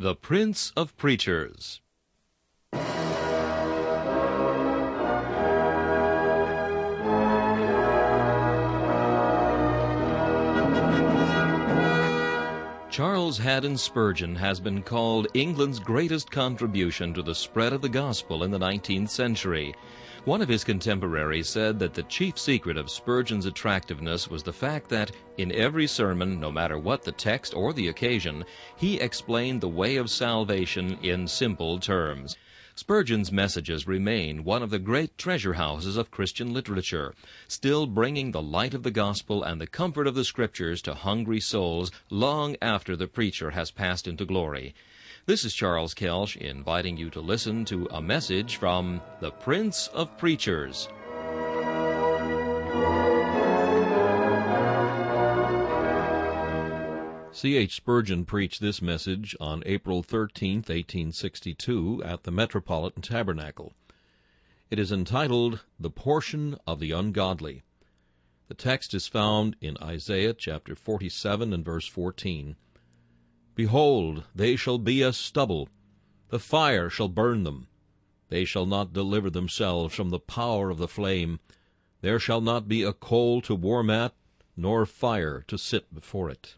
The Prince of Preachers. Charles Haddon Spurgeon has been called England's greatest contribution to the spread of the gospel in the 19th century. One of his contemporaries said that the chief secret of Spurgeon's attractiveness was the fact that, in every sermon, no matter what the text or the occasion, he explained the way of salvation in simple terms. Spurgeon's messages remain one of the great treasure houses of Christian literature, still bringing the light of the gospel and the comfort of the Scriptures to hungry souls long after the preacher has passed into glory. This is Charles Kelsch inviting you to listen to a message from the Prince of Preachers. C.H. Spurgeon preached this message on April 13, 1862, at the Metropolitan Tabernacle. It is entitled, The Portion of the Ungodly. The text is found in Isaiah chapter 47 and verse 14. Behold, they shall be as stubble, the fire shall burn them. They shall not deliver themselves from the power of the flame. There shall not be a coal to warm at, nor fire to sit before it.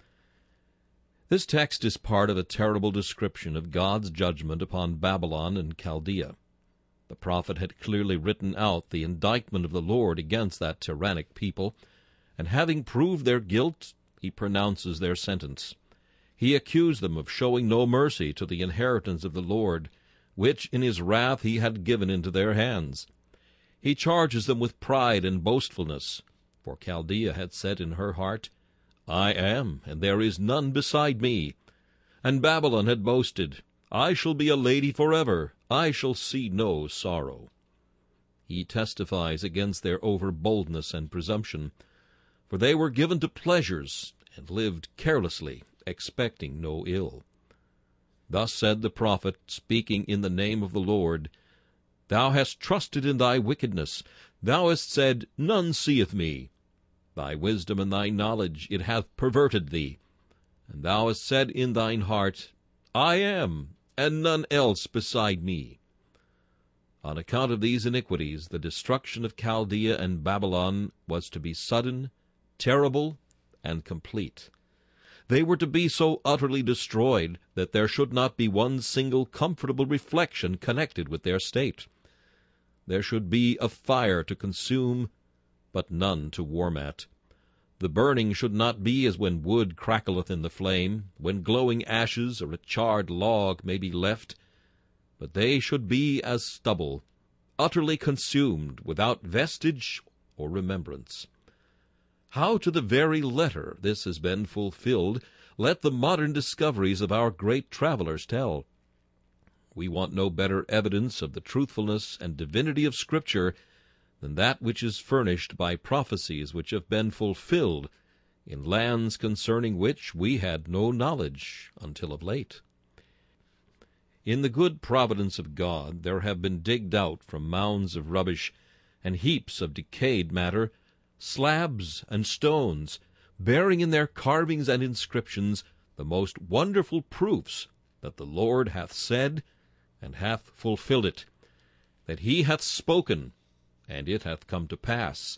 This text is part of a terrible description of God's judgment upon Babylon and Chaldea. The prophet had clearly written out the indictment of the Lord against that tyrannic people, and having proved their guilt, he pronounces their sentence. He accused them of showing no mercy to the inheritance of the Lord, which in his wrath he had given into their hands. He charges them with pride and boastfulness, for Chaldea had said in her heart, I am, and there is none beside me. And Babylon had boasted, I shall be a lady forever, I shall see no sorrow. He testifies against their overboldness and presumption, for they were given to pleasures, and lived carelessly, expecting no ill. Thus said the prophet, speaking in the name of the Lord, Thou hast trusted in thy wickedness, thou hast said, None seeth me. Thy wisdom and thy knowledge it hath perverted thee. And thou hast said in thine heart, I am, and none else beside me. On account of these iniquities, the destruction of Chaldea and Babylon was to be sudden, terrible, and complete. They were to be so utterly destroyed that there should not be one single comfortable reflection connected with their state. There should be a fire to consume, but none to warm at. The burning should not be as when wood crackleth in the flame, when glowing ashes or a charred log may be left, but they should be as stubble, utterly consumed, without vestige or remembrance. How to the very letter this has been fulfilled, let the modern discoveries of our great travelers tell. We want no better evidence of the truthfulness and divinity of Scripture than that which is furnished by prophecies which have been fulfilled in lands concerning which we had no knowledge until of late. In the good providence of God there have been digged out from mounds of rubbish and heaps of decayed matter slabs and stones, bearing in their carvings and inscriptions the most wonderful proofs that the Lord hath said and hath fulfilled it, that he hath spoken, and it hath come to pass.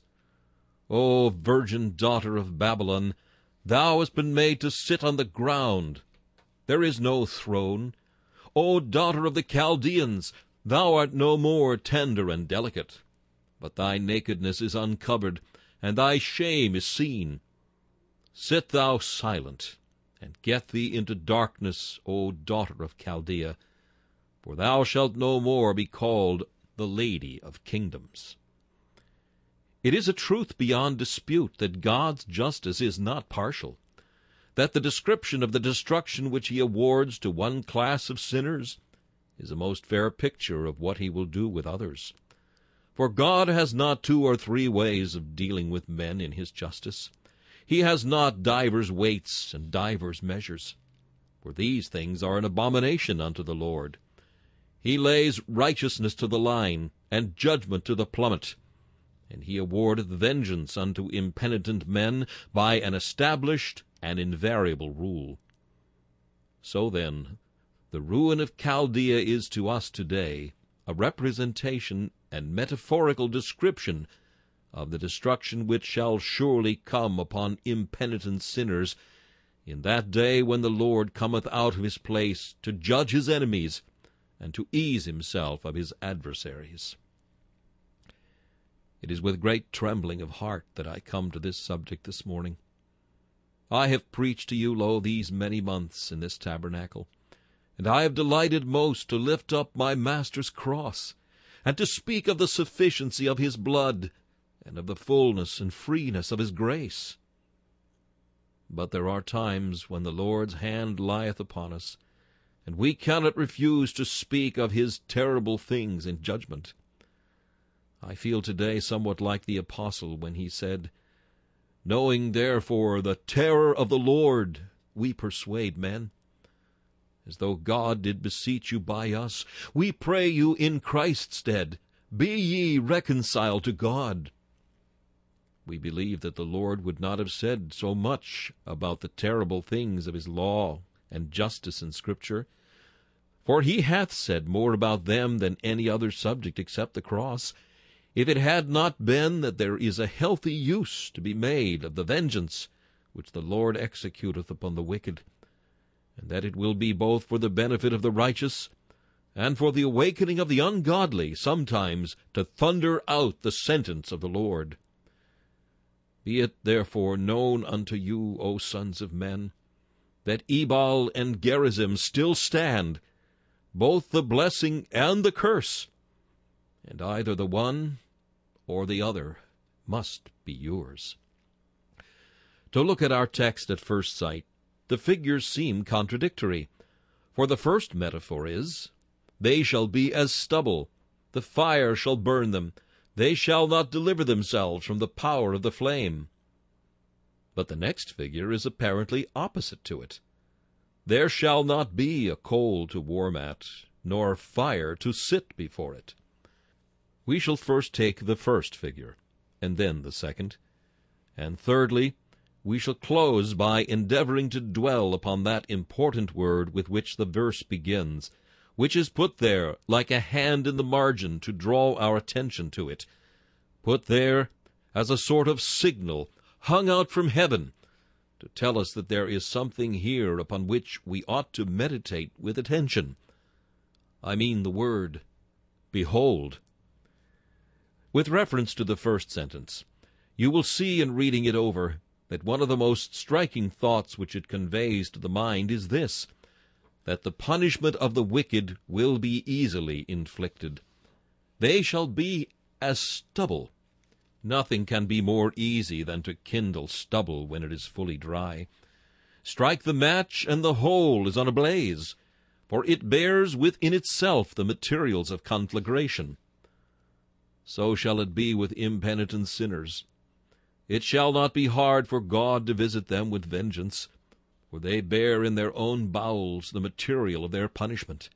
O virgin daughter of Babylon, thou hast been made to sit on the ground. There is no throne. O daughter of the Chaldeans, thou art no more tender and delicate, but thy nakedness is uncovered, and thy shame is seen. Sit thou silent, and get thee into darkness, O daughter of Chaldea, for thou shalt no more be called the Lady of Kingdoms. It is a truth beyond dispute that God's justice is not partial, that the description of the destruction which he awards to one class of sinners is a most fair picture of what he will do with others. For God has not 2 or 3 ways of dealing with men in his justice. He has not divers weights and divers measures, for these things are an abomination unto the Lord. He lays righteousness to the line, and judgment to the plummet, and he awardeth vengeance unto impenitent men by an established and invariable rule. So then, The ruin of Chaldea is to us today a representation and metaphorical description of the destruction which shall surely come upon impenitent sinners in that day when the Lord cometh out of his place to judge his enemies and to ease himself of his adversaries. It is with great trembling of heart that I come to this subject this morning. I have preached to you, these many months in this tabernacle, and I have delighted most to lift up my Master's cross, and to speak of the sufficiency of his blood, and of the fullness and freeness of his grace. But there are times when the Lord's hand lieth upon us, and we cannot refuse to speak of his terrible things in judgment. I feel today somewhat like the apostle when he said, "Knowing therefore the terror of the Lord, we persuade men. As though God did beseech you by us, we pray you in Christ's stead, be ye reconciled to God." We believe that the Lord would not have said so much about the terrible things of his law and justice in Scripture, for he hath said more about them than any other subject except the cross, if it had not been that there is a healthy use to be made of the vengeance which the Lord executeth upon the wicked, and that it will be both for the benefit of the righteous and for the awakening of the ungodly sometimes to thunder out the sentence of the Lord. Be it therefore known unto you, O sons of men, that Ebal and Gerizim still stand, both the blessing and the curse, and either the one or the other must be yours. To look at our text at first sight, the figures seem contradictory. For the first metaphor is, "They shall be as stubble, the fire shall burn them, they shall not deliver themselves from the power of the flame." But the next figure is apparently opposite to it. "There shall not be a coal to warm at, nor fire to sit before it." We shall first take the first figure, and then the second. And thirdly, we shall close by endeavoring to dwell upon that important word with which the verse begins, which is put there like a hand in the margin to draw our attention to it, put there as a sort of signal hung out from heaven to tell us that there is something here upon which we ought to meditate with attention. I mean the word, "Behold." With reference to the first sentence, you will see in reading it over that one of the most striking thoughts which it conveys to the mind is this, that the punishment of the wicked will be easily inflicted. They shall be as stubble. Nothing can be more easy than to kindle stubble when it is fully dry. Strike the match, and the whole is on a blaze, for it bears within itself the materials of conflagration. So shall it be with impenitent sinners. It shall not be hard for God to visit them with vengeance, for they bear in their own bowels the material of their punishment.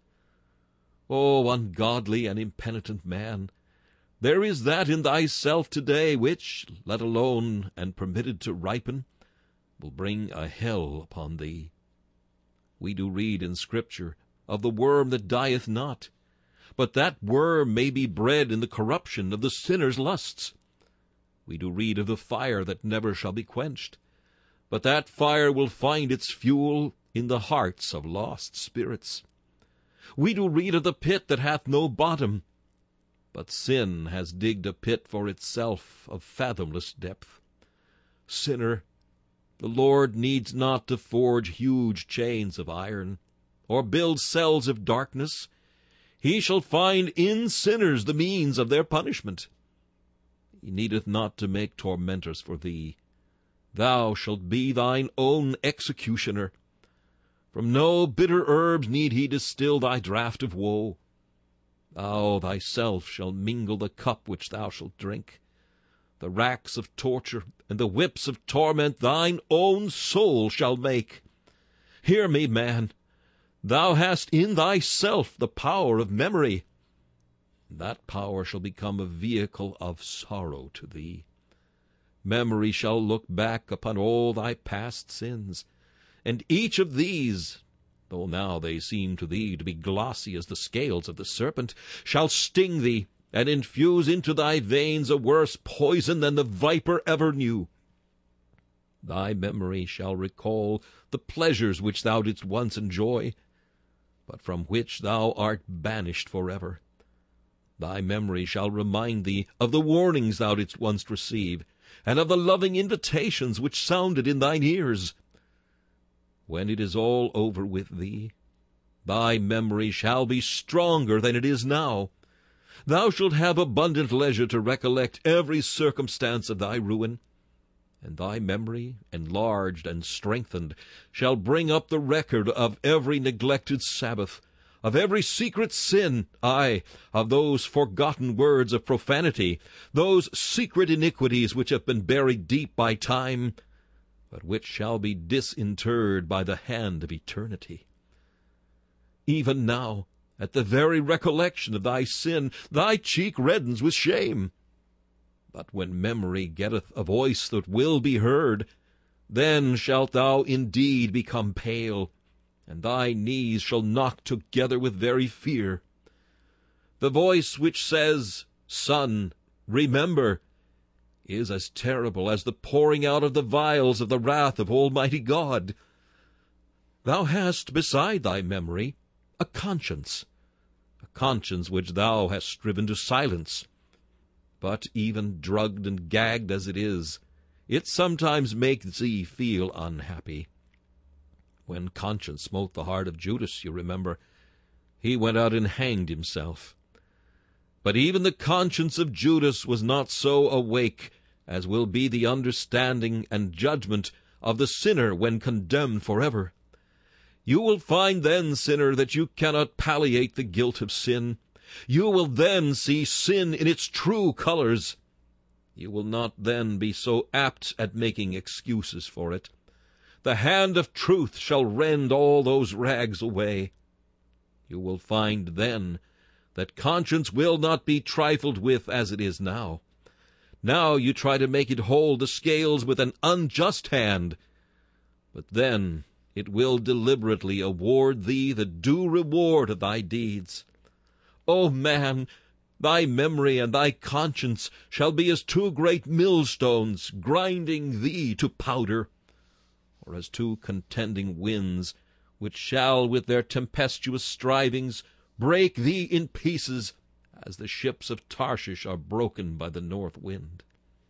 O ungodly and impenitent man, there is that in thyself today which, let alone and permitted to ripen, will bring a hell upon thee. We do read in Scripture of the worm that dieth not, but that worm may be bred in the corruption of the sinner's lusts. We do read of the fire that never shall be quenched, but that fire will find its fuel in the hearts of lost spirits. We do read of the pit that hath no bottom, but sin has digged a pit for itself of fathomless depth. Sinner, the Lord needs not to forge huge chains of iron, or build cells of darkness. He shall find in sinners the means of their punishment. He needeth not to make tormentors for thee. Thou shalt be thine own executioner. From no bitter herbs need he distill thy draught of woe. Thou thyself shalt mingle the cup which thou shalt drink. The racks of torture and the whips of torment thine own soul shall make. Hear me, man. Thou hast in thyself the power of memory. That power shall become a vehicle of sorrow to thee. Memory shall look back upon all thy past sins, and each of these though now they seem to thee to be glossy as the scales of the serpent, shall sting thee, and infuse into thy veins a worse poison than the viper ever knew. Thy memory shall recall the pleasures which thou didst once enjoy, but from which thou art banished forever. Thy memory shall remind thee of the warnings thou didst once receive, and of the loving invitations which sounded in thine ears. When it is all over with thee, thy memory shall be stronger than it is now. Thou shalt have abundant leisure to recollect every circumstance of thy ruin, and thy memory, enlarged and strengthened, shall bring up the record of every neglected Sabbath, of every secret sin, aye, of those forgotten words of profanity, those secret iniquities which have been buried deep by time, but which shall be disinterred by the hand of eternity. Even now, at the very recollection of thy sin, thy cheek reddens with shame. But when memory getteth a voice that will be heard, then shalt thou indeed become pale, and thy knees shall knock together with very fear. The voice which says, Son, remember, is as terrible as the pouring out of the vials of the wrath of Almighty God. Thou hast beside thy memory a conscience which thou hast striven to silence. But even drugged and gagged as it is, it sometimes makes thee feel unhappy. When conscience smote the heart of Judas, you remember, he went out and hanged himself. But even the conscience of Judas was not so awake as will be the understanding and judgment of the sinner when condemned forever. You will find then, sinner, that you cannot palliate the guilt of sin. You will then see sin in its true colors. You will not then be so apt at making excuses for it. The hand of truth shall rend all those rags away. You will find then that conscience will not be trifled with as it is now. Now you try to make it hold the scales with an unjust hand, but then it will deliberately award thee the due reward of thy deeds. O man, thy memory and thy conscience shall be as two great millstones grinding thee to powder, or as two contending winds, which shall with their tempestuous strivings break thee in pieces, as the ships of Tarshish are broken by the north wind.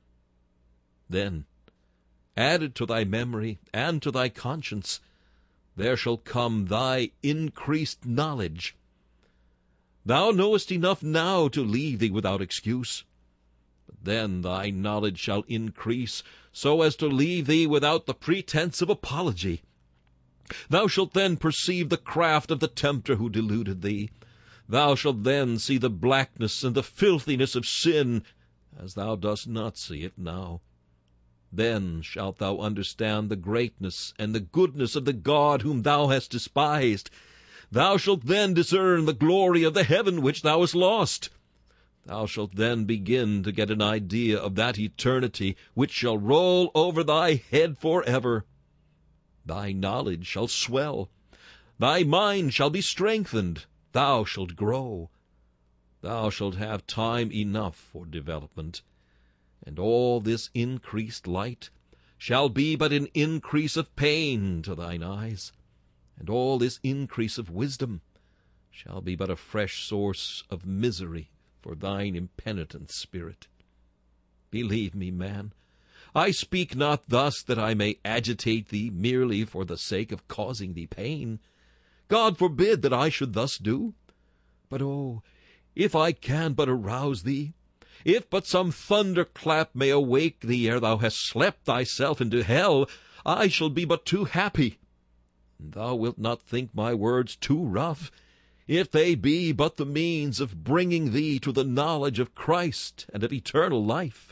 Then, added to thy memory and to thy conscience, there shall come thy increased knowledge. Thou knowest enough now to leave thee without excuse, but then thy knowledge shall increase so as to leave thee without the pretense of apology. Thou shalt then perceive the craft of the tempter who deluded thee. Thou shalt then see the blackness and the filthiness of sin, as thou dost not see it now. Then shalt thou understand the greatness and the goodness of the God whom thou hast despised. Thou shalt then discern the glory of the heaven which thou hast lost. Thou shalt then begin to get an idea of that eternity which shall roll over thy head forever. Thy knowledge shall swell. Thy mind shall be strengthened. Thou shalt grow. Thou shalt have time enough for development. And all this increased light shall be but an increase of pain to thine eyes, and all this increase of wisdom shall be but a fresh source of misery for thine impenitent spirit. Believe me, man, I speak not thus that I may agitate thee merely for the sake of causing thee pain. God forbid that I should thus do. But oh, if I can but arouse thee, if but some thunderclap may awake thee ere thou hast slept thyself into hell, I shall be but too happy. And thou wilt not think my words too rough, if they be but the means of bringing thee to the knowledge of Christ and of eternal life.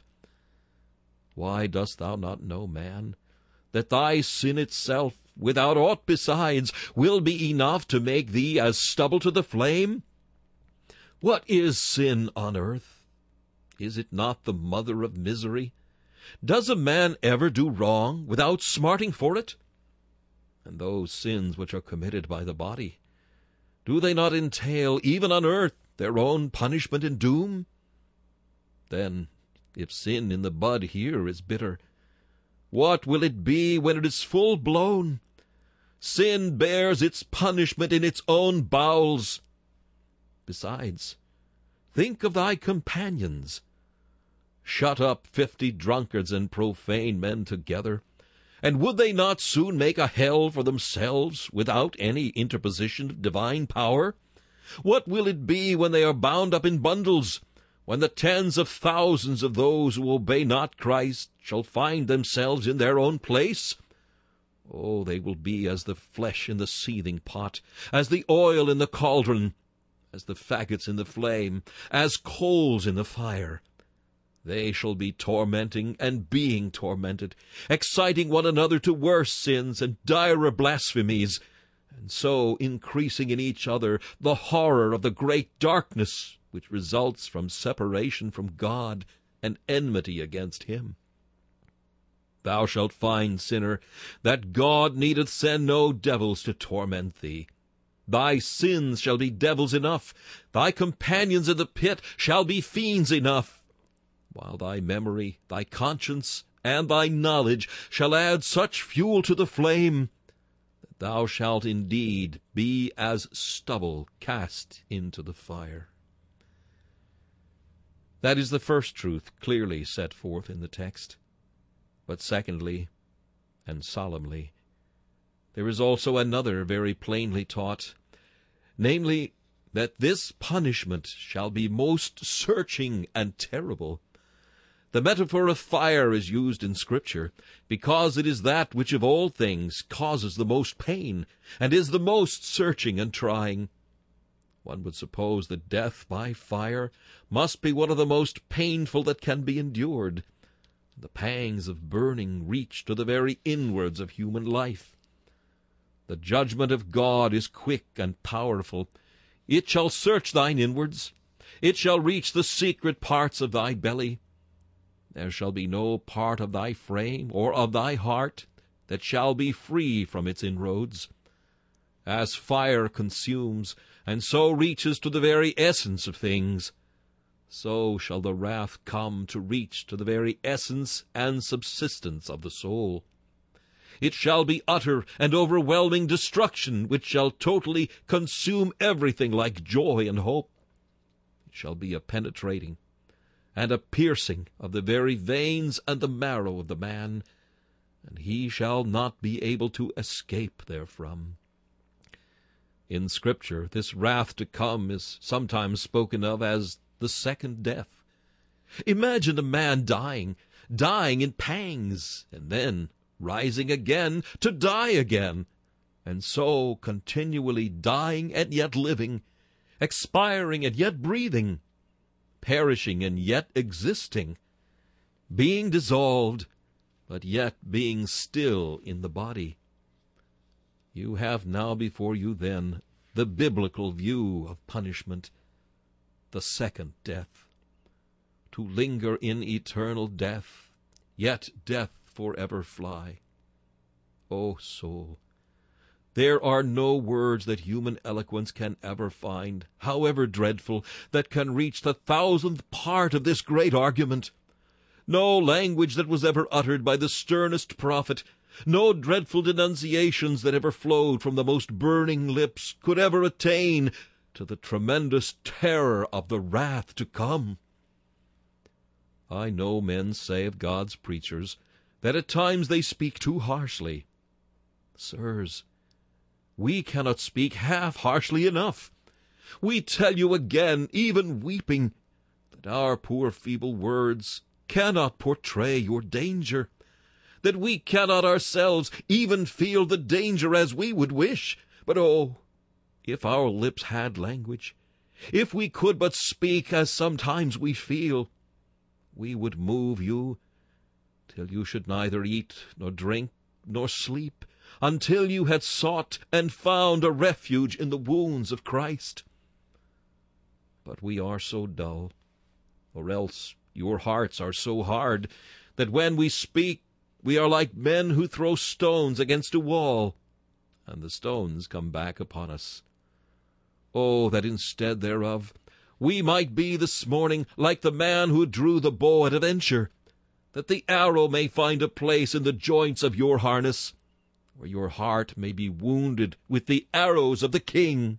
Why dost thou not know, man, that thy sin itself, without aught besides, will be enough to make thee as stubble to the flame? What is sin on earth? Is it not the mother of misery? Does a man ever do wrong without smarting for it? And those sins which are committed by the body, do they not entail, even on earth, their own punishment and doom? Then, if sin in the bud here is bitter, what will it be when it is full blown? Sin bears its punishment in its own bowels. Besides, think of thy companions. Shut up 50 drunkards and profane men together, and would they not soon make a hell for themselves without any interposition of divine power? What will it be when they are bound up in bundles, when the tens of thousands of those who obey not Christ shall find themselves in their own place? Oh, they will be as the flesh in the seething pot, as the oil in the cauldron, as the faggots in the flame, as coals in the fire. They shall be tormenting and being tormented, exciting one another to worse sins and direr blasphemies, and so increasing in each other the horror of the great darkness which results from separation from God and enmity against him. Thou shalt find, sinner, that God needeth send no devils to torment thee. Thy sins shall be devils enough, thy companions in the pit shall be fiends enough, while thy memory, thy conscience, and thy knowledge shall add such fuel to the flame, that thou shalt indeed be as stubble cast into the fire. That is the first truth clearly set forth in the text. But secondly, and solemnly, there is also another very plainly taught, namely, that this punishment shall be most searching and terrible. The metaphor of fire is used in Scripture because it is that which of all things causes the most pain and is the most searching and trying. One would suppose that death by fire must be one of the most painful that can be endured. The pangs of burning reach to the very inwards of human life. The judgment of God is quick and powerful. It shall search thine inwards. It shall reach the secret parts of thy belly. There shall be no part of thy frame or of thy heart that shall be free from its inroads. As fire consumes, and so reaches to the very essence of things, so shall the wrath come to reach to the very essence and subsistence of the soul. It shall be utter and overwhelming destruction, which shall totally consume everything like joy and hope. It shall be a penetrating and a piercing of the very veins and the marrow of the man, and he shall not be able to escape therefrom. In Scripture, this wrath to come is sometimes spoken of as the second death. Imagine a man dying in pangs, and then rising again to die again, and so continually dying and yet living, expiring and yet breathing, perishing and yet existing, being dissolved, but yet being still in the body. You have now before you, then, the biblical view of punishment, the second death. To linger in eternal death, yet death forever fly. O soul, there are no words that human eloquence can ever find, however dreadful, that can reach the 1,000th part of this great argument. No language that was ever uttered by the sternest prophet, no dreadful denunciations that ever flowed from the most burning lips could ever attain to the tremendous terror of the wrath to come. I know men say of God's preachers that at times they speak too harshly. Sirs, we cannot speak half harshly enough. We tell you again, even weeping, that our poor feeble words cannot portray your danger, that we cannot ourselves even feel the danger as we would wish. But oh, if our lips had language, if we could but speak as sometimes we feel, we would move you till you should neither eat nor drink nor sleep, until you had sought and found a refuge in the wounds of Christ. But we are so dull, or else your hearts are so hard, that when we speak, we are like men who throw stones against a wall. and the stones come back upon us. Oh, that instead thereof we might be this morning like the man who drew the bow at a venture, that the arrow may find a place in the joints of your harness, where your heart may be wounded with the arrows of the King.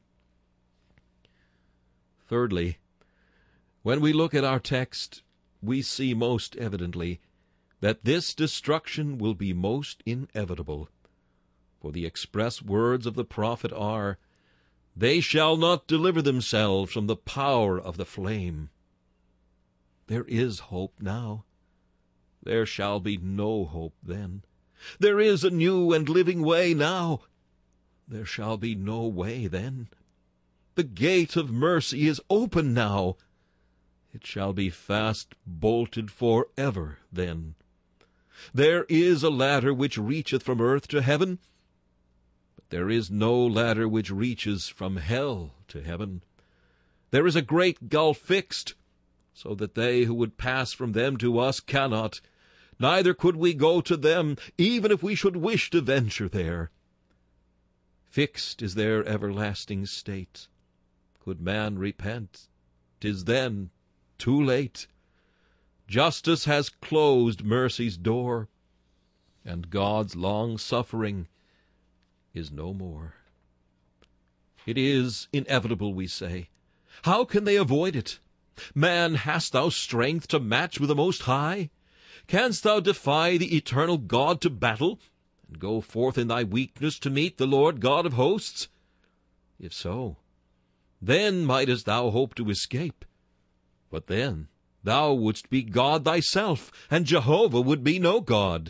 Thirdly, when we look at our text, we see most evidently that this destruction will be most inevitable. For the express words of the prophet are, "They shall not deliver themselves from the power of the flame." There is hope now. There shall be no hope then. There is a new and living way now. There shall be no way then. The gate of mercy is open now. It shall be fast bolted forever then. There is a ladder which reacheth from earth to heaven, but there is no ladder which reaches from hell to heaven. There is a great gulf fixed, so that they who would pass from them to us cannot, neither could we go to them, even if we should wish to venture there. Fixed is their everlasting state. Could man repent, 'tis then too late. Justice has closed mercy's door, and God's long-suffering is no more. It is inevitable, we say. How can they avoid it? Man, hast thou strength to match with the Most High? Canst thou defy the eternal God to battle, and go forth in thy weakness to meet the Lord God of hosts? If so, then mightest thou hope to escape. But then thou wouldst be God thyself, and Jehovah would be no God.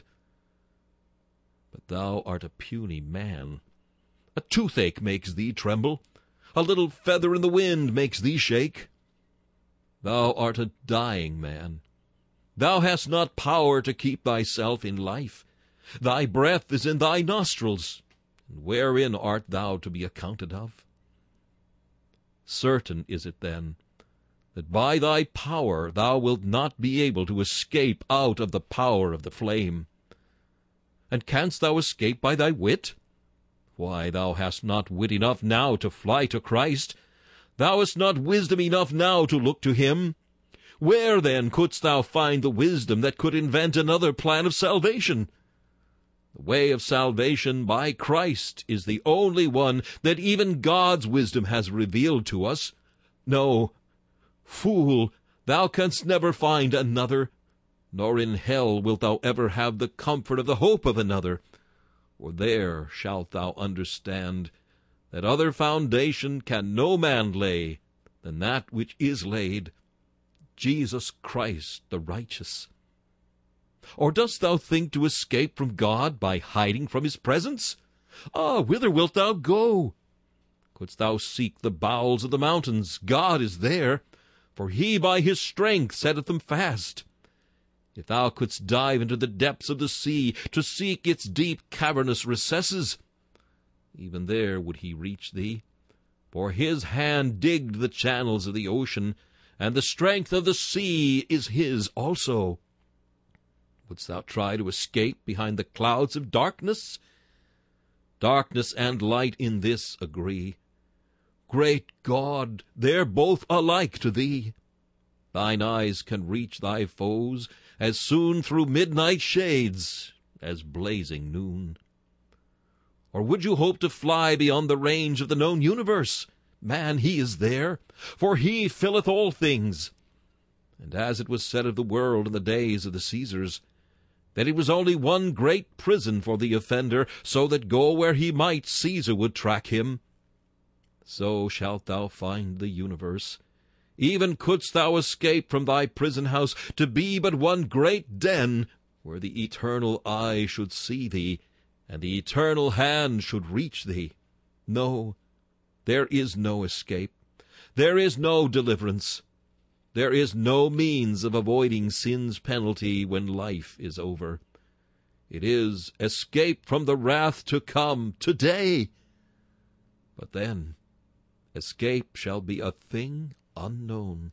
But thou art a puny man. A toothache makes thee tremble. A little feather in the wind makes thee shake. Thou art a dying man. Thou hast not power to keep thyself in life. Thy breath is in thy nostrils, and wherein art thou to be accounted of? Certain is it then, that by thy power thou wilt not be able to escape out of the power of the flame. And canst thou escape by thy wit? Why, thou hast not wit enough now to fly to Christ. Thou hast not wisdom enough now to look to him. Where, then, couldst thou find the wisdom that could invent another plan of salvation? The way of salvation by Christ is the only one that even God's wisdom has revealed to us. No, fool, thou canst never find another, nor in hell wilt thou ever have the comfort of the hope of another. For there shalt thou understand that other foundation can no man lay than that which is laid, Jesus Christ the righteous. Or dost thou think to escape from God by hiding from his presence? Ah, whither wilt thou go? Couldst thou seek the bowels of the mountains, God is there, for he by his strength setteth them fast. If thou couldst dive into the depths of the sea to seek its deep cavernous recesses, even there would he reach thee, for his hand digged the channels of the ocean, and the strength of the sea is his also. Wouldst thou try to escape behind the clouds of darkness? Darkness and light in this agree. Great God, they're both alike to thee. Thine eyes can reach thy foes as soon through midnight shades as blazing noon. Or would you hope to fly beyond the range of the known universe? Man, he is there, for he filleth all things. And as it was said of the world in the days of the Caesars, that it was only one great prison for the offender, so that go where he might, Caesar would track him. So shalt thou find the universe. Even couldst thou escape from thy prison house to be but one great den, where the eternal eye should see thee, and the eternal hand should reach thee. No, there is no escape. There is no deliverance. There is no means of avoiding sin's penalty when life is over. It is escape from the wrath to come today. But then, escape shall be a thing unknown.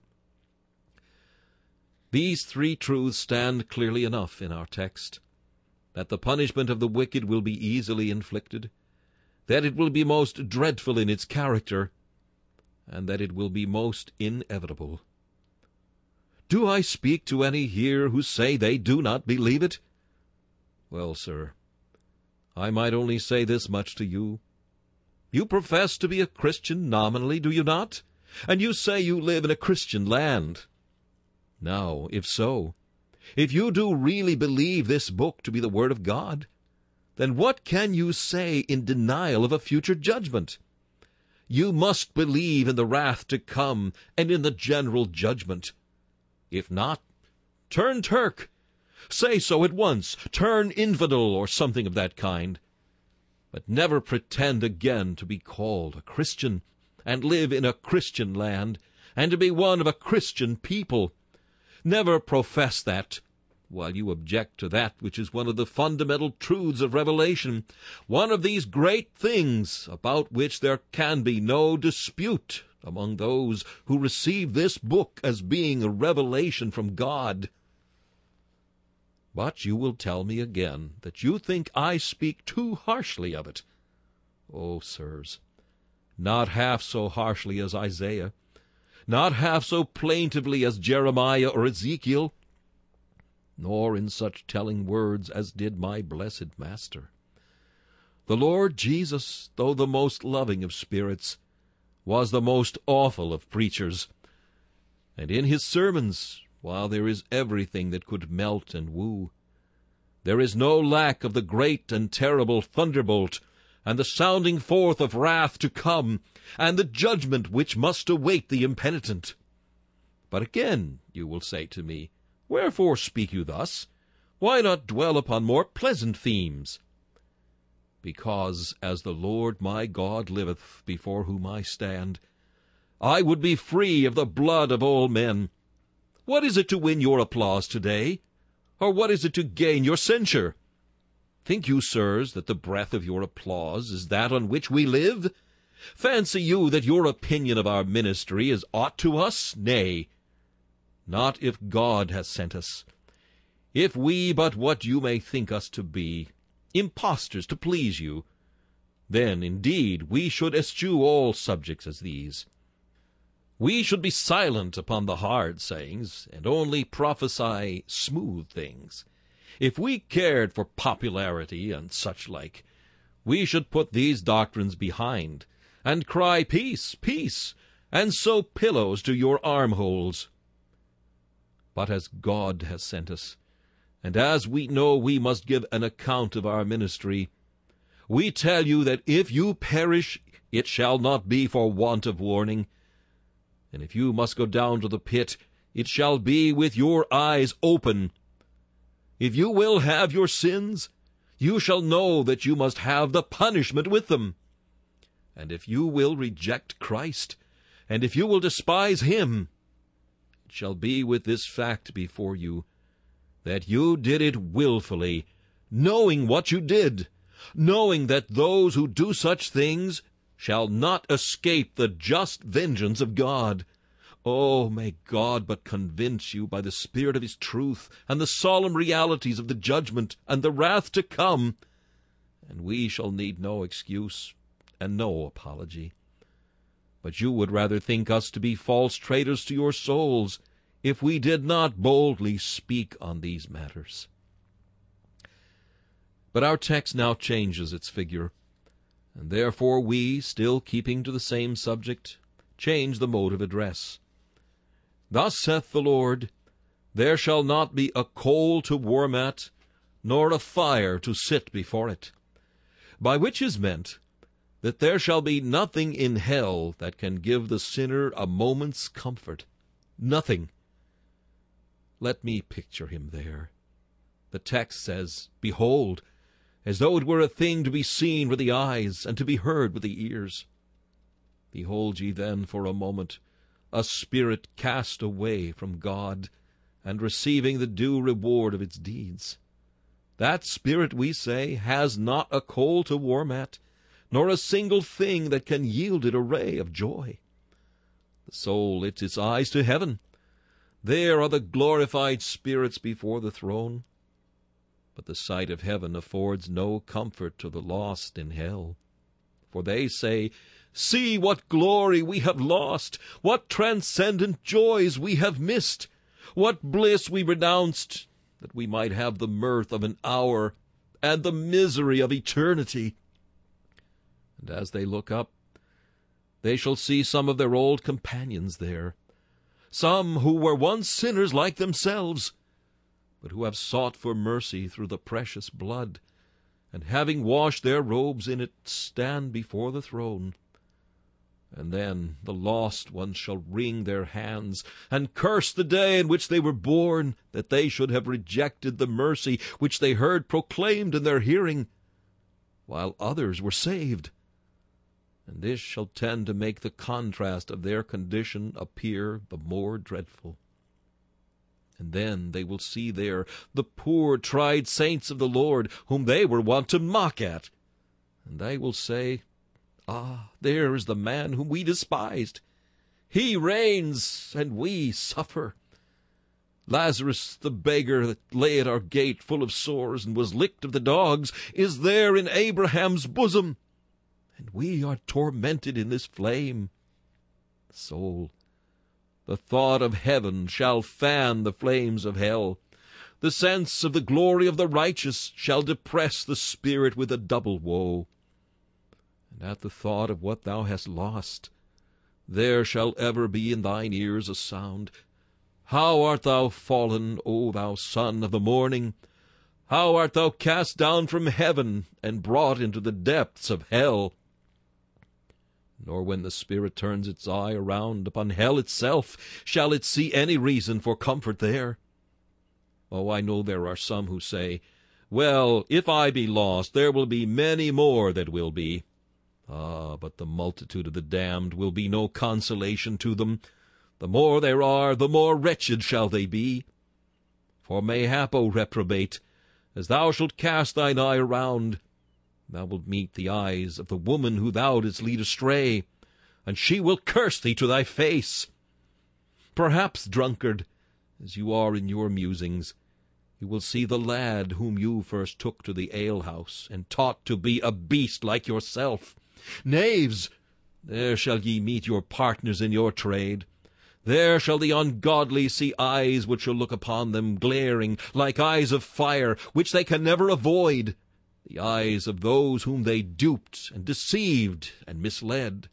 These three truths stand clearly enough in our text: that the punishment of the wicked will be easily inflicted, that it will be most dreadful in its character, and that it will be most inevitable. Do I speak to any here who say they do not believe it? Well, sir, I might only say this much to you. You profess to be a Christian nominally, do you not? And you say you live in a Christian land. Now, if so, if you do really believe this book to be the Word of God, then what can you say in denial of a future judgment? You must believe in the wrath to come and in the general judgment. If not, turn Turk. Say so at once. Turn infidel or something of that kind. But never pretend again to be called a Christian, and live in a Christian land, and to be one of a Christian people. Never profess that, while you object to that which is one of the fundamental truths of Revelation, one of these great things about which there can be no dispute among those who receive this book as being a revelation from God. But you will tell me again that you think I speak too harshly of it. Oh, sirs, not half so harshly as Isaiah, not half so plaintively as Jeremiah or Ezekiel, nor in such telling words as did my blessed Master. The Lord Jesus, though the most loving of spirits, was the most awful of preachers, and in his sermons, while there is everything that could melt and woo, there is no lack of the great and terrible thunderbolt, and the sounding forth of wrath to come, and the judgment which must await the impenitent. But again you will say to me, wherefore speak you thus? Why not dwell upon more pleasant themes? Because, as the Lord my God liveth, before whom I stand, I would be free of the blood of all men. What is it to win your applause today? Or what is it to gain your censure? Think you, sirs, that the breath of your applause is that on which we live? Fancy you that your opinion of our ministry is aught to us? Nay, not if God has sent us. If we but what you may think us to be, impostors to please you, then indeed we should eschew all subjects as these. We should be silent upon the hard sayings, and only prophesy smooth things. If we cared for popularity and such like, we should put these doctrines behind, and cry, Peace, peace, and sew pillows to your armholes. But as God has sent us, and as we know we must give an account of our ministry, we tell you that if you perish, it shall not be for want of warning. And if you must go down to the pit, it shall be with your eyes open. If you will have your sins, you shall know that you must have the punishment with them. And if you will reject Christ, and if you will despise him, it shall be with this fact before you, that you did it willfully, knowing what you did, knowing that those who do such things shall not escape the just vengeance of God. Oh, may God but convince you by the Spirit of his truth and the solemn realities of the judgment and the wrath to come, and we shall need no excuse and no apology. But you would rather think us to be false traitors to your souls if we did not boldly speak on these matters. But our text now changes its figure, and therefore we, still keeping to the same subject, change the mode of address. Thus saith the Lord, There shall not be a coal to warm at, nor a fire to sit before it. By which is meant that there shall be nothing in hell that can give the sinner a moment's comfort. Nothing. Let me picture him there. The text says, Behold, as though it were a thing to be seen with the eyes and to be heard with the ears. Behold ye then for a moment a spirit cast away from God and receiving the due reward of its deeds. That spirit, we say, has not a coal to warm at, nor a single thing that can yield it a ray of joy. The soul lifts its eyes to heaven. There are the glorified spirits before the throne. But the sight of heaven affords no comfort to the lost in hell. For they say, See what glory we have lost, what transcendent joys we have missed, what bliss we renounced, that we might have the mirth of an hour and the misery of eternity. And as they look up, they shall see some of their old companions there, some who were once sinners like themselves, but who have sought for mercy through the precious blood, and having washed their robes in it, stand before the throne. And then the lost ones shall wring their hands, and curse the day in which they were born, that they should have rejected the mercy which they heard proclaimed in their hearing, while others were saved. And this shall tend to make the contrast of their condition appear the more dreadful. And then they will see there the poor tried saints of the Lord, whom they were wont to mock at. And they will say, Ah, there is the man whom we despised. He reigns, and we suffer. Lazarus, the beggar that lay at our gate full of sores and was licked of the dogs, is there in Abraham's bosom, and we are tormented in this flame. Soul, the thought of heaven shall fan the flames of hell. The sense of the glory of the righteous shall depress the spirit with a double woe. And at the thought of what thou hast lost, there shall ever be in thine ears a sound, How art thou fallen, O thou son of the morning! How art thou cast down from heaven, and brought into the depths of hell! Nor when the spirit turns its eye around upon hell itself, shall it see any reason for comfort there. Oh, I know there are some who say, Well, if I be lost, there will be many more that will be. Ah, but the multitude of the damned will be no consolation to them. The more there are, the more wretched shall they be. For mayhap, O reprobate, as thou shalt cast thine eye around, thou wilt meet the eyes of the woman who thou didst lead astray, and she will curse thee to thy face. Perhaps, drunkard, as you are in your musings, you will see the lad whom you first took to the alehouse, and taught to be a beast like yourself. Knaves, there shall ye meet your partners in your trade. There shall the ungodly see eyes which shall look upon them, glaring like eyes of fire, which they can never avoid, the eyes of those whom they duped and deceived and misled.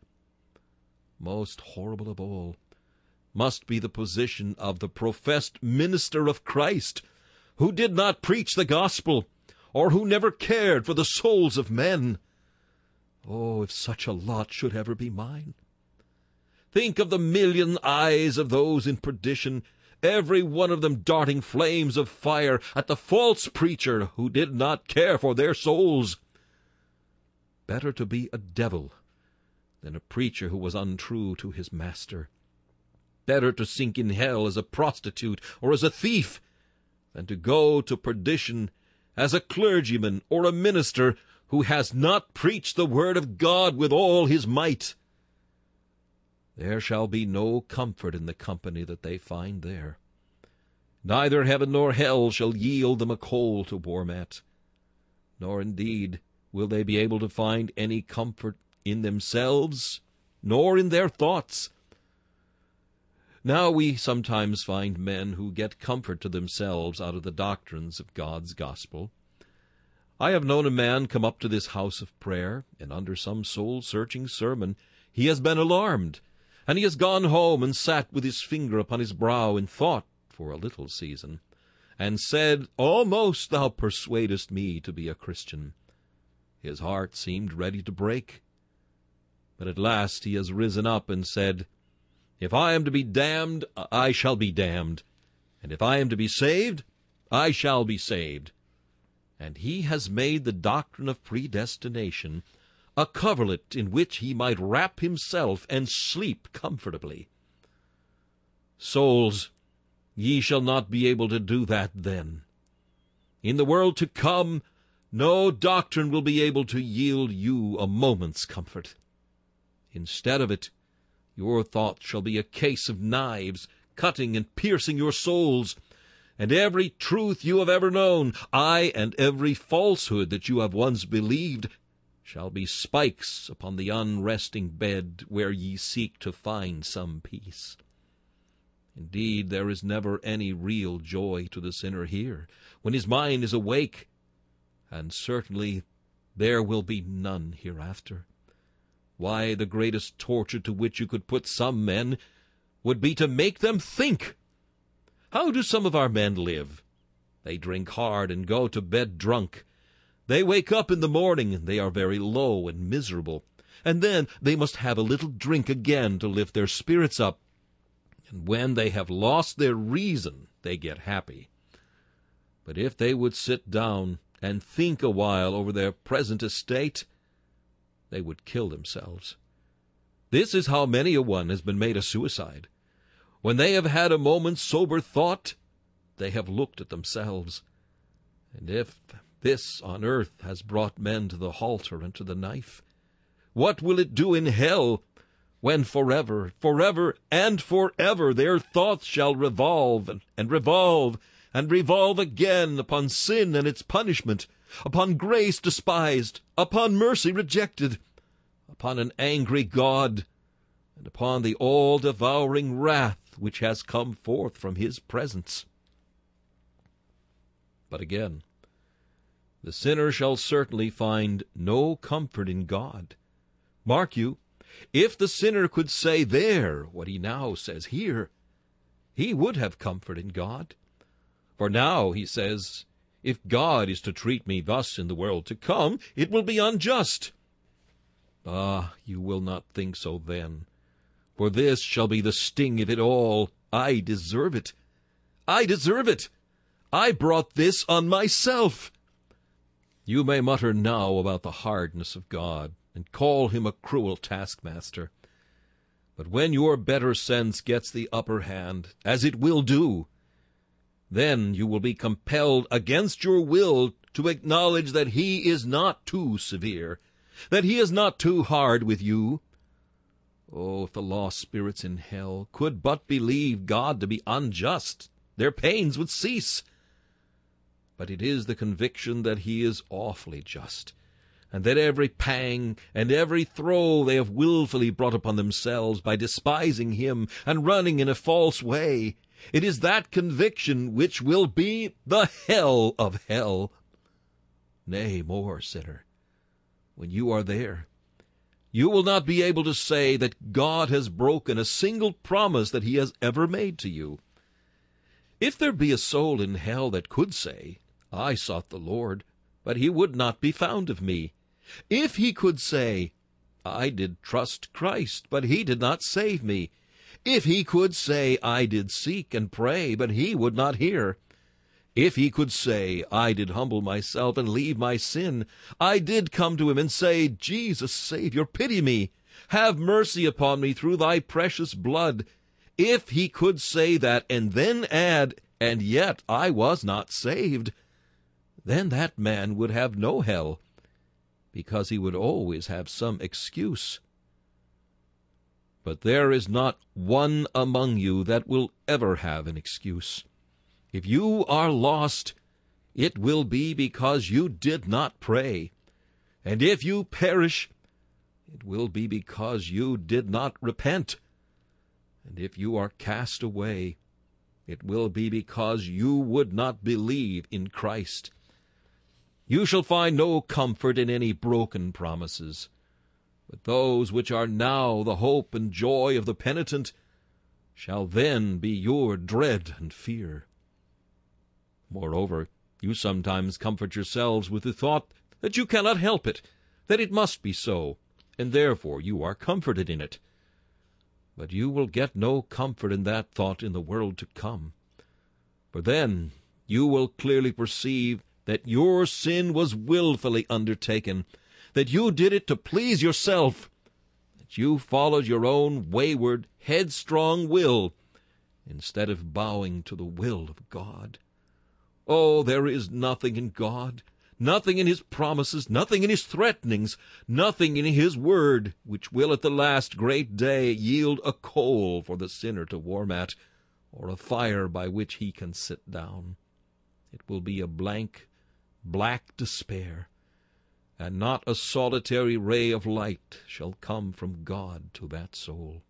Most horrible of all must be the position of the professed minister of Christ, who did not preach the gospel, or who never cared for the souls of men. Oh, if such a lot should ever be mine! Think of the million eyes of those in perdition, every one of them darting flames of fire at the false preacher who did not care for their souls. Better to be a devil than a preacher who was untrue to his master. Better to sink in hell as a prostitute or as a thief than to go to perdition as a clergyman or a minister who has not preached the word of God with all his might. There shall be no comfort in the company that they find there. Neither heaven nor hell shall yield them a coal to warm at, nor indeed will they be able to find any comfort in themselves, nor in their thoughts. Now we sometimes find men who get comfort to themselves out of the doctrines of God's gospel. I have known a man come up to this house of prayer, and under some soul-searching sermon he has been alarmed, and he has gone home and sat with his finger upon his brow in thought for a little season, and said, Almost thou persuadest me to be a Christian. His heart seemed ready to break. But at last he has risen up and said, If I am to be damned, I shall be damned, and if I am to be saved, I shall be saved. And he has made the doctrine of predestination a coverlet in which he might wrap himself and sleep comfortably. Souls, ye shall not be able to do that then. In the world to come, no doctrine will be able to yield you a moment's comfort. Instead of it, your thoughts shall be a case of knives, cutting and piercing your souls, and every truth you have ever known, aye, and every falsehood that you have once believed, shall be spikes upon the unresting bed where ye seek to find some peace. Indeed, there is never any real joy to the sinner here, when his mind is awake, and certainly there will be none hereafter. Why, the greatest torture to which you could put some men would be to make them think. How do some of our men live? They drink hard and go to bed drunk. They wake up in the morning and they are very low and miserable, and then they must have a little drink again to lift their spirits up. And when they have lost their reason, they get happy. But if they would sit down and think a while over their present estate, they would kill themselves. This is how many a one has been made a suicide. When they have had a moment's sober thought, they have looked at themselves. And if this on earth has brought men to the halter and to the knife, what will it do in hell, when forever, forever, and forever their thoughts shall revolve and revolve and revolve again upon sin and its punishment, upon grace despised, upon mercy rejected, upon an angry God, and upon the all-devouring wrath which has come forth from his presence? But again, the sinner shall certainly find no comfort in God. Mark you, if the sinner could say there what he now says here, he would have comfort in God. For now, he says, if God is to treat me thus in the world to come, it will be unjust. Ah, you will not think so then, for this shall be the sting of it all. I deserve it. I deserve it. I brought this on myself. You may mutter now about the hardness of God, and call him a cruel taskmaster. But when your better sense gets the upper hand, as it will do, then you will be compelled against your will to acknowledge that he is not too severe, that he is not too hard with you. Oh, if the lost spirits in hell could but believe God to be unjust, their pains would cease. But it is the conviction that he is awfully just, and that every pang and every throe they have willfully brought upon themselves by despising him and running in a false way, it is that conviction which will be the hell of hell. Nay, more, sinner, when you are there, you will not be able to say that God has broken a single promise that he has ever made to you. If there be a soul in hell that could say, I sought the Lord, but he would not be found of me. If he could say, I did trust Christ, but he did not save me. If he could say, I did seek and pray, but he would not hear. If he could say, I did humble myself and leave my sin, I did come to him and say, Jesus, Savior, pity me. Have mercy upon me through thy precious blood. If he could say that and then add, and yet I was not saved, then that man would have no hell, because he would always have some excuse. But there is not one among you that will ever have an excuse. If you are lost, it will be because you did not pray. And if you perish, it will be because you did not repent. And if you are cast away, it will be because you would not believe in Christ. You shall find no comfort in any broken promises, but those which are now the hope and joy of the penitent shall then be your dread and fear. Moreover, you sometimes comfort yourselves with the thought that you cannot help it, that it must be so, and therefore you are comforted in it. But you will get no comfort in that thought in the world to come. For then you will clearly perceive that your sin was willfully undertaken, that you did it to please yourself, that you followed your own wayward, headstrong will, instead of bowing to the will of God. Oh, there is nothing in God, nothing in his promises, nothing in his threatenings, nothing in his word, which will at the last great day yield a coal for the sinner to warm at, or a fire by which he can sit down. It will be a blank, black despair, and not a solitary ray of light shall come from God to that soul.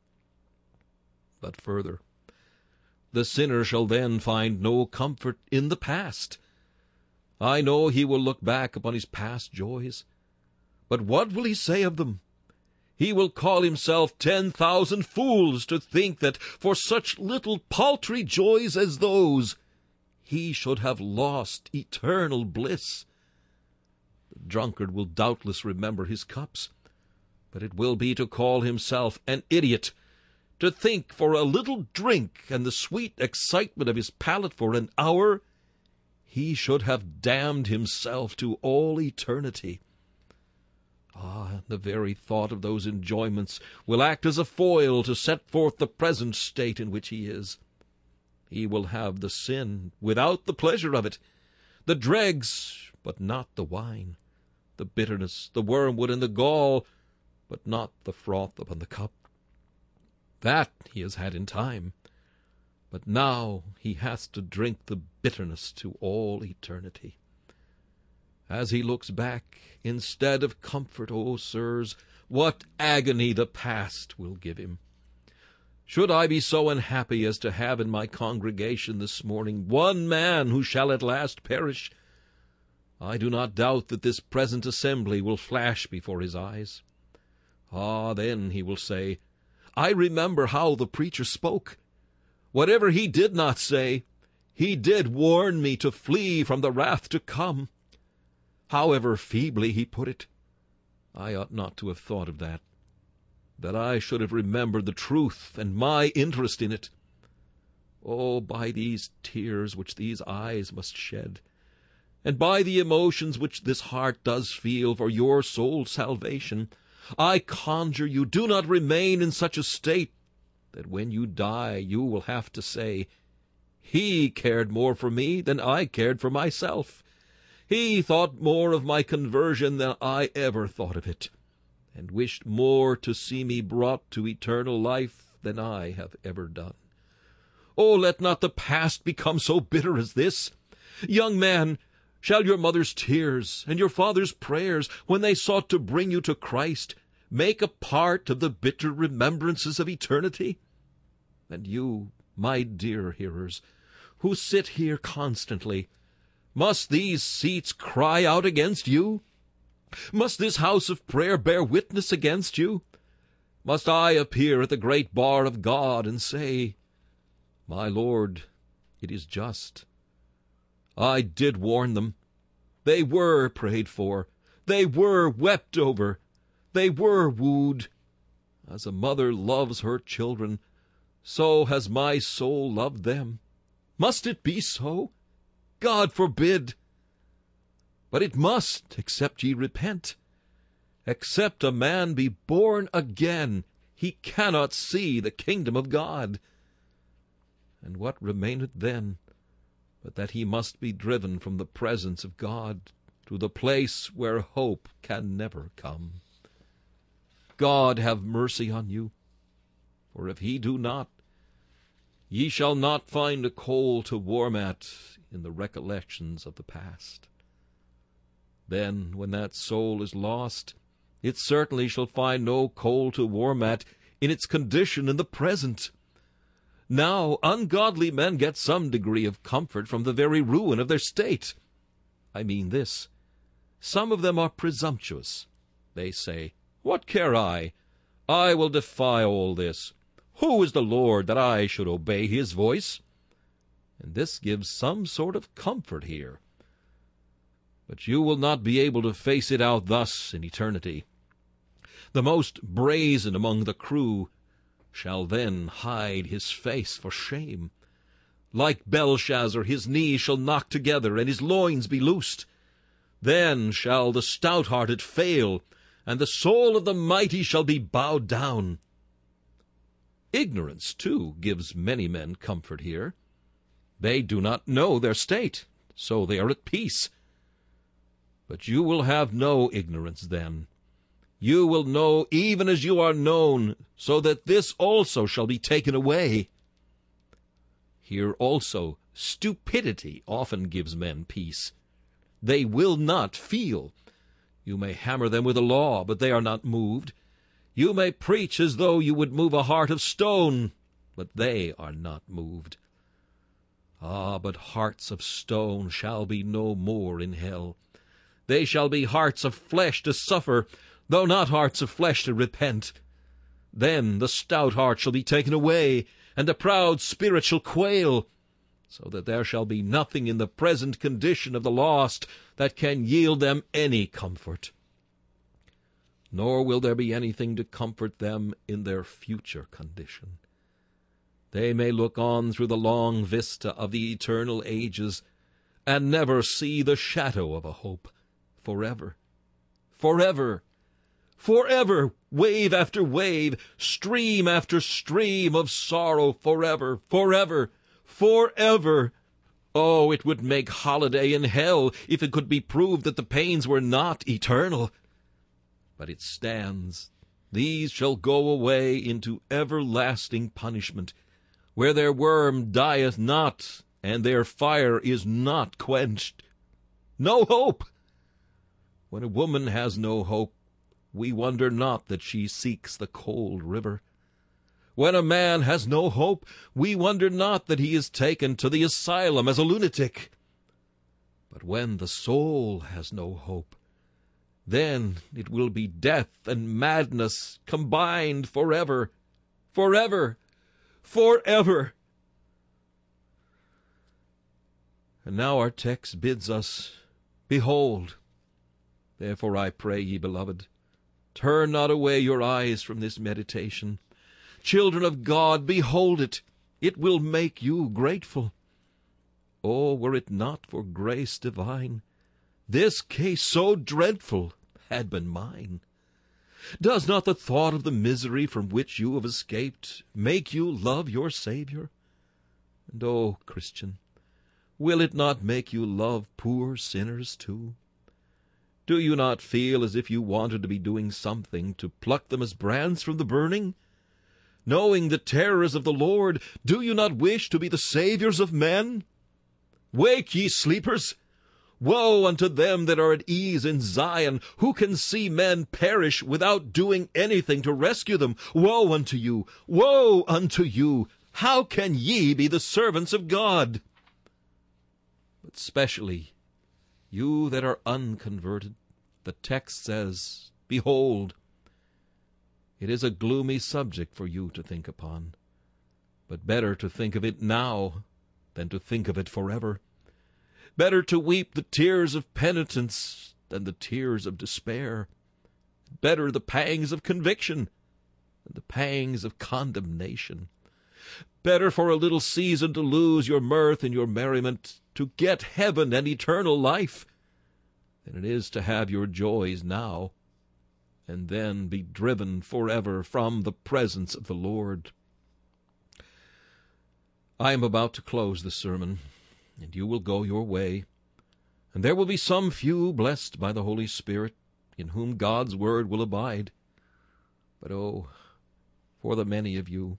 But further, the sinner shall then find no comfort in the past. I know he will look back upon his past joys, but what will he say of them? He will call himself 10,000 fools to think that for such little paltry joys as those he should have lost eternal bliss. The drunkard will doubtless remember his cups, but it will be to call himself an idiot, to think for a little drink and the sweet excitement of his palate for an hour, he should have damned himself to all eternity. The very thought of those enjoyments will act as a foil to set forth the present state in which he is. He will have the sin without the pleasure of it, the dregs, but not the wine, the bitterness, the wormwood, and the gall, but not the froth upon the cup. That he has had in time, but now he has to drink the bitterness to all eternity. As he looks back, instead of comfort, O sirs, what agony the past will give him. Should I be so unhappy as to have in my congregation this morning one man who shall at last perish, I do not doubt that this present assembly will flash before his eyes. Then he will say, I remember how the preacher spoke. Whatever he did not say, he did warn me to flee from the wrath to come. However feebly he put it, I ought not to have thought of that I should have remembered the truth and my interest in it. By these tears which these eyes must shed, and by the emotions which this heart does feel for your soul's salvation, I conjure you, do not remain in such a state that when you die you will have to say, He cared more for me than I cared for myself. He thought more of my conversion than I ever thought of it, and wished more to see me brought to eternal life than I have ever done. Let not the past become so bitter as this. Young man, shall your mother's tears and your father's prayers, when they sought to bring you to Christ, make a part of the bitter remembrances of eternity? And you, my dear hearers, who sit here constantly, must these seats cry out against you? Must this house of prayer bear witness against you? Must I appear at the great bar of God and say, My Lord, it is just. I did warn them. They were prayed for. They were wept over. They were wooed. As a mother loves her children, so has my soul loved them. Must it be so? God forbid! But it must, except ye repent. Except a man be born again, he cannot see the kingdom of God. And what remaineth then, but that he must be driven from the presence of God to the place where hope can never come? God have mercy on you, for if he do not, ye shall not find a coal to warm at in the recollections of the past. Then, when that soul is lost, it certainly shall find no coal to warm at in its condition in the present. Now, ungodly men get some degree of comfort from the very ruin of their state. I mean this. Some of them are presumptuous. They say, What care I? I will defy all this. Who is the Lord that I should obey his voice? And this gives some sort of comfort here. But you will not be able to face it out thus in eternity. The most brazen among the crew shall then hide his face for shame. Like Belshazzar, his knees shall knock together, and his loins be loosed. Then shall the stout-hearted fail, and the soul of the mighty shall be bowed down. Ignorance, too, gives many men comfort here. They do not know their state, so they are at peace. But you will have no ignorance then. You will know even as you are known, so that this also shall be taken away. Here also stupidity often gives men peace. They will not feel. You may hammer them with the law, but they are not moved. You may preach as though you would move a heart of stone, but they are not moved. Ah, but hearts of stone shall be no more in hell. They shall be hearts of flesh to suffer, though not hearts of flesh to repent. Then the stout heart shall be taken away, and the proud spirit shall quail, so that there shall be nothing in the present condition of the lost that can yield them any comfort. Nor will there be anything to comfort them in their future condition. They may look on through the long vista of the eternal ages and never see the shadow of a hope. Forever, forever, forever, wave after wave, stream after stream of sorrow, forever, forever, forever. Oh, it would make holiday in hell if it could be proved that the pains were not eternal. But it stands. These shall go away into everlasting punishment, where their worm dieth not, and their fire is not quenched. No hope! When a woman has no hope, we wonder not that she seeks the cold river. When a man has no hope, we wonder not that he is taken to the asylum as a lunatic. But when the soul has no hope, then it will be death and madness combined forever, forever, forever. And now our text bids us, Behold. Therefore I pray ye, beloved, turn not away your eyes from this meditation. Children of God, behold it. It will make you grateful. Oh, were it not for grace divine, this case so dreadful had been mine. Does not the thought of the misery from which you have escaped make you love your Savior? And, oh, Christian, will it not make you love poor sinners too? Do you not feel as if you wanted to be doing something to pluck them as brands from the burning? Knowing the terrors of the Lord, do you not wish to be the saviors of men? Wake, ye sleepers! Woe unto them that are at ease in Zion, who can see men perish without doing anything to rescue them. Woe unto you! Woe unto you! How can ye be the servants of God? But specially, you that are unconverted, the text says, Behold. It is a gloomy subject for you to think upon, but better to think of it now than to think of it forever. Better to weep the tears of penitence than the tears of despair. Better the pangs of conviction than the pangs of condemnation. Better for a little season to lose your mirth and your merriment, to get heaven and eternal life, than it is to have your joys now, and then be driven forever from the presence of the Lord. I am about to close the sermon, and you will go your way, and there will be some few blessed by the Holy Spirit, in whom God's word will abide. But oh, for the many of you,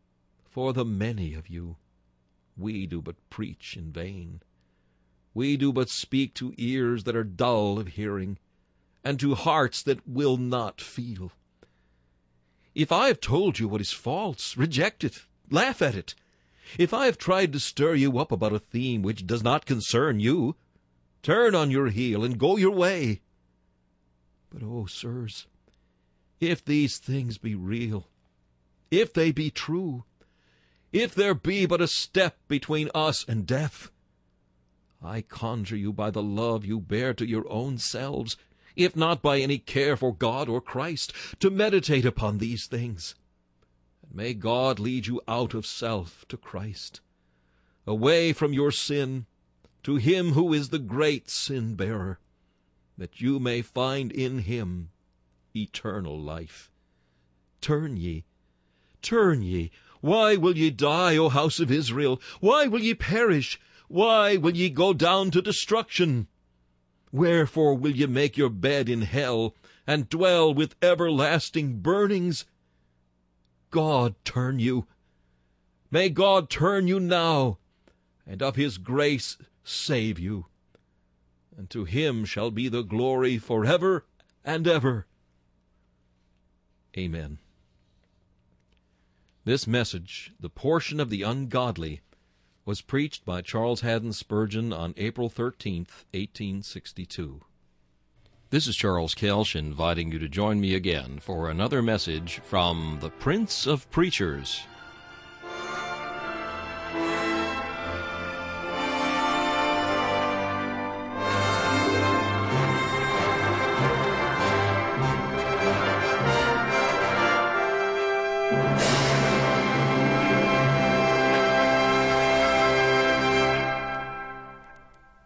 we do but preach in vain. We do but speak to ears that are dull of hearing, and to hearts that will not feel. If I have told you what is false, reject it, laugh at it. If I have tried to stir you up about a theme which does not concern you, turn on your heel and go your way. But, oh, sirs, if these things be real, if they be true, if there be but a step between us and death, I conjure you by the love you bear to your own selves, if not by any care for God or Christ, to meditate upon these things. And may God lead you out of self to Christ, away from your sin, to him who is the great sin-bearer, that you may find in him eternal life. Turn ye, turn ye. Why will ye die, O house of Israel? Why will ye perish? Why will ye go down to destruction? Wherefore will ye make your bed in hell, and dwell with everlasting burnings? God turn you. May God turn you now, and of his grace save you. And to him shall be the glory forever and ever. Amen. This message, The Portion of the Ungodly, was preached by Charles Haddon Spurgeon on April 13th, 1862. This is Charles Kelsch inviting you to join me again for another message from the Prince of Preachers.